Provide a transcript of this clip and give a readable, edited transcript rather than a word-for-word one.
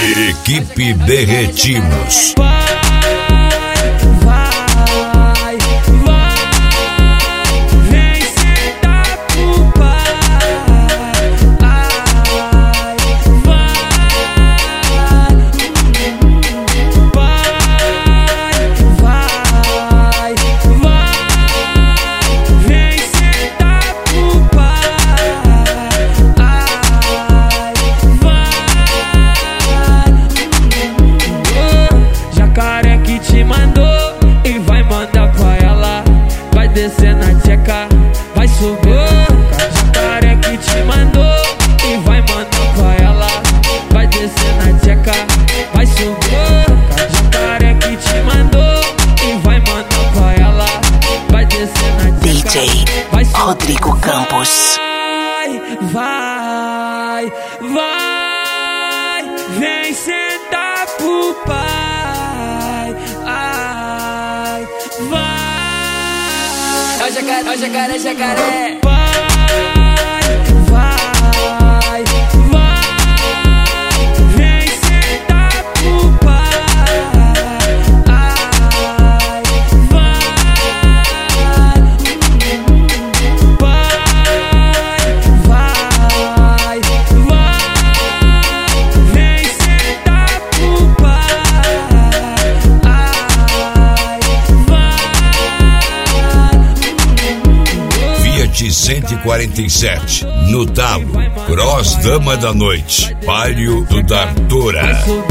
Equipe Derretimos. Descer na tcheca, vai subir. Jacaré que te mandou e vai mandar pra ela. Vai descer na tcheca, vai subir. Jacaré que te mandou e vai mandar pra ela. Vai descer na tcheca, DJ vai subir. Rodrigo Campos. Vai, vem sentar pro pai. Ai, vai. Ó jacaré, jacaré. Vai, vem sentar pro pai. Ai, vai, vem sentar pro pai. Ai, Fiat 147, no talo, Cross Dama da Noite, Palio do Dartora.